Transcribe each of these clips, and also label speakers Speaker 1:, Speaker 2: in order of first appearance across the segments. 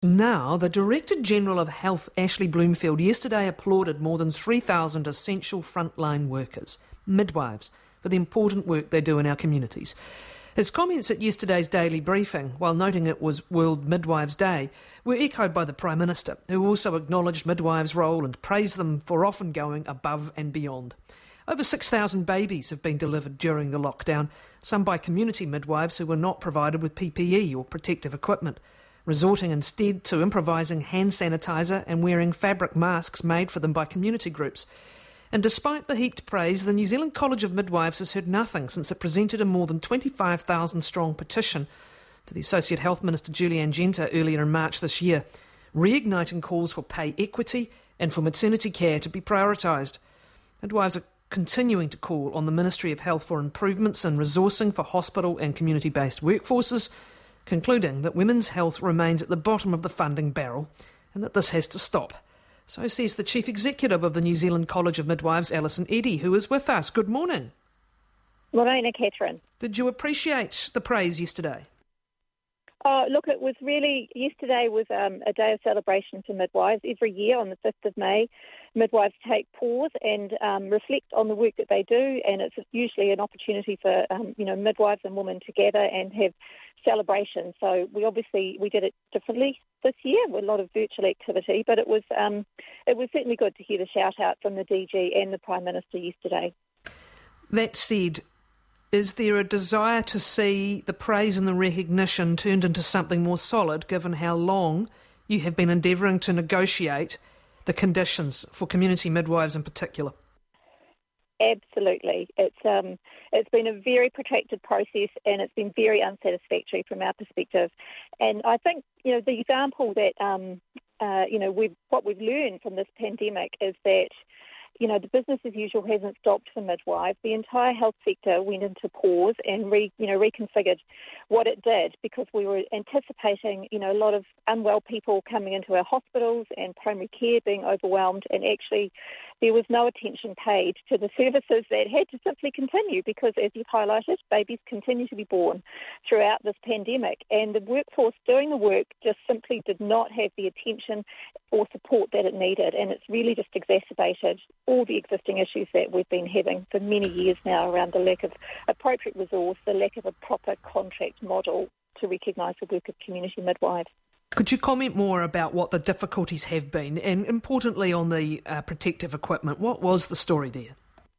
Speaker 1: Now, the Director General of Health, Ashley Bloomfield, yesterday applauded more than 3,000 essential frontline workers, midwives, for the important work they do in our communities. His comments at yesterday's daily briefing, while noting it was World Midwives Day, were echoed by the Prime Minister, who also acknowledged midwives' role and praised them for often going above and beyond. Over 6,000 babies have been delivered during the lockdown, some by community midwives who were not provided with PPE or protective equipment, resorting instead to improvising hand sanitizer and wearing fabric masks made for them by community groups. And despite the heaped praise, the New Zealand College of Midwives has heard nothing since it presented a more than 25,000 strong petition to the Associate Health Minister Julianne Genter earlier in March this year, reigniting calls for pay equity and for maternity care to be prioritised. Midwives are continuing to call on the Ministry of Health for improvements in resourcing for hospital and community-based workforces, concluding that women's health remains at the bottom of the funding barrel and that this has to stop. So says the Chief Executive of the New Zealand College of Midwives, Alison Eddy, who is with us. Good morning.
Speaker 2: Morena, Catherine.
Speaker 1: Did you appreciate the praise yesterday?
Speaker 2: Oh, look, it was really, yesterday was a day of celebration for midwives. Every year on the 5th of May, midwives take pause and reflect on the work that they do, and it's usually an opportunity for, midwives and women to gather and have celebration. So we did it differently this year with a lot of virtual activity, but it was certainly good to hear the shout out from the DG and the Prime Minister yesterday.
Speaker 1: That said, is there a desire to see the praise and the recognition turned into something more solid, given how long you have been endeavouring to negotiate the conditions for community midwives in particular?
Speaker 2: Absolutely. It's been a very protracted process and it's been very unsatisfactory from our perspective. And I think, the example that, what we've learned from this pandemic is that the business as usual hasn't stopped for midwives. The entire health sector went into pause and reconfigured what it did because we were anticipating, a lot of unwell people coming into our hospitals and primary care being overwhelmed, and actually there was no attention paid to the services that had to simply continue because, as you've highlighted, babies continue to be born throughout this pandemic, and the workforce doing the work just simply did not have the attention or support that it needed, and it's really just exacerbated all the existing issues that we've been having for many years now around the lack of appropriate resource, the lack of a proper contract model to recognise the work of community midwives.
Speaker 1: Could you comment more about what the difficulties have been, and importantly on the protective equipment? What was the story there?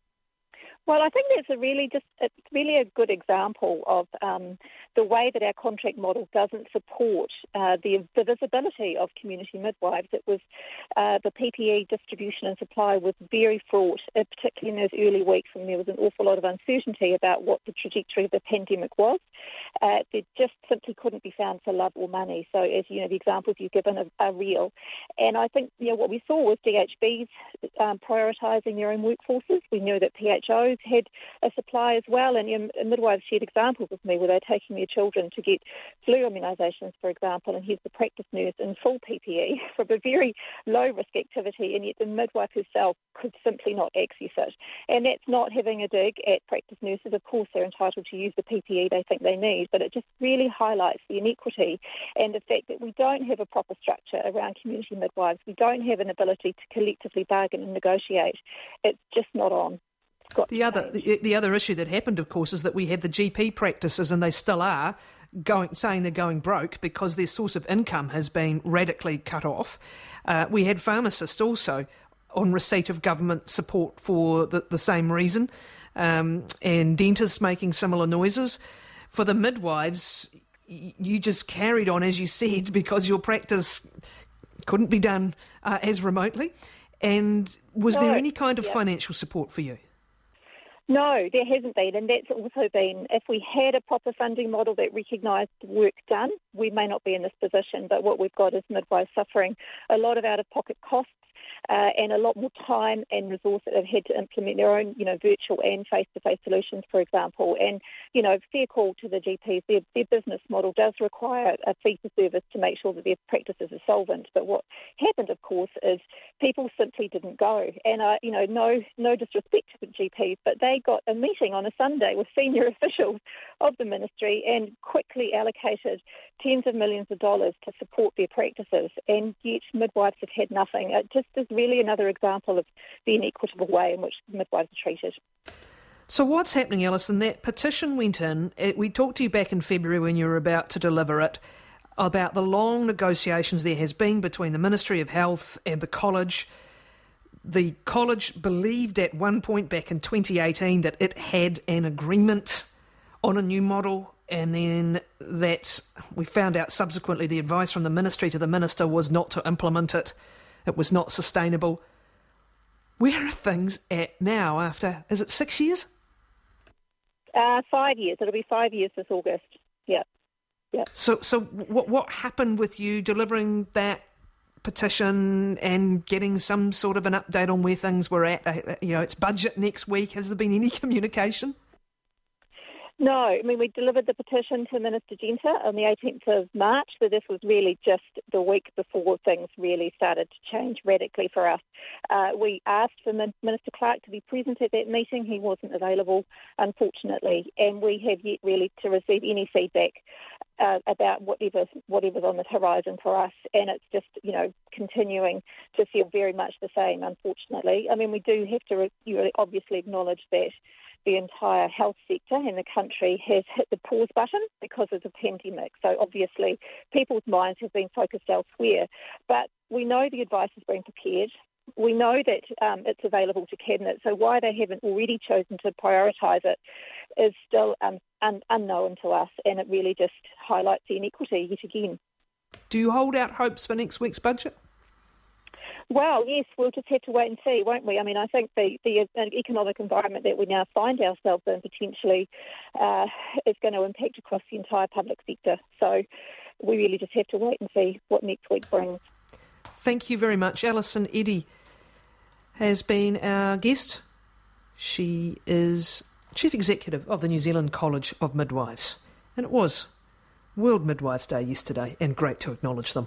Speaker 2: Well, I think it's really a good example of the way that our contract model doesn't support the visibility of community midwives. It was the PPE distribution and supply was very fraught, particularly in those early weeks when there was an awful lot of uncertainty about what the trajectory of the pandemic was. They just simply couldn't be found for love or money. So, as you know, the examples you've given are real. And I think what we saw was DHBs prioritising their own workforces. We knew that PHOs had a supply as well, and midwives shared examples with me where they're taking their children to get flu immunisations, for example, and here's the practice nurse in full PPE from a very low-risk activity, and yet the midwife herself could simply not access it. And that's not having a dig at practice nurses. Of course, they're entitled to use the PPE they think they need, but it just really highlights the inequity and the fact that we don't have a proper structure around community midwives. We don't have an ability to collectively bargain and negotiate. It's just not on.
Speaker 1: The other issue that happened, of course, is that we had the GP practices, and they still are, saying they're going broke because their source of income has been radically cut off. We had pharmacists also on receipt of government support for the same reason, and dentists making similar noises. For the midwives, you just carried on, as you said, because your practice couldn't be done as remotely. And was there any kind of financial support for you?
Speaker 2: No, there hasn't been, and that's also been, if we had a proper funding model that recognised the work done, we may not be in this position, but what we've got is midwives suffering a lot of out-of-pocket costs and a lot more time and resource that they've had to implement their own, virtual and face-to-face solutions, for example. And, fair call to the GPs. Their business model does require a fee for service to make sure that their practices are solvent. But what happened, of course, is people simply didn't go. And, no disrespect to the GPs, but they got a meeting on a Sunday with senior officials of the ministry and quickly allocated tens of millions of dollars to support their practices, and yet midwives have had nothing. It just is really another example of the inequitable way in which midwives are treated.
Speaker 1: So what's happening, Alison? That petition went in. We talked to you back in February when you were about to deliver it about the long negotiations there has been between the Ministry of Health and the college. The college believed at one point back in 2018 that it had an agreement on a new model, and then that we found out subsequently the advice from the ministry to the minister was not to implement it. It was not sustainable. Where are things at now after, is it 6 years?
Speaker 2: 5 years. It'll be 5 years this August. Yeah.
Speaker 1: So what happened with you delivering that petition and getting some sort of an update on where things were at? It's budget next week. Has there been any communication?
Speaker 2: No, we delivered the petition to Minister Genter on the 18th of March, so this was really just the week before things really started to change radically for us. We asked for Minister Clark to be present at that meeting. He wasn't available, unfortunately, and we have yet really to receive any feedback about whatever's on the horizon for us, and it's just, continuing to feel very much the same, unfortunately. We do have to obviously acknowledge that the entire health sector in the country has hit the pause button because of the pandemic. So obviously people's minds have been focused elsewhere. But we know the advice is being prepared. We know that it's available to Cabinet. So why they haven't already chosen to prioritise it is still unknown to us. And it really just highlights the inequity yet again.
Speaker 1: Do you hold out hopes for next week's budget?
Speaker 2: Well, yes, we'll just have to wait and see, won't we? I think the economic environment that we now find ourselves in potentially is going to impact across the entire public sector. So we really just have to wait and see what next week brings.
Speaker 1: Thank you very much. Alison Eddy has been our guest. She is Chief Executive of the New Zealand College of Midwives. And it was World Midwives Day yesterday, and great to acknowledge them.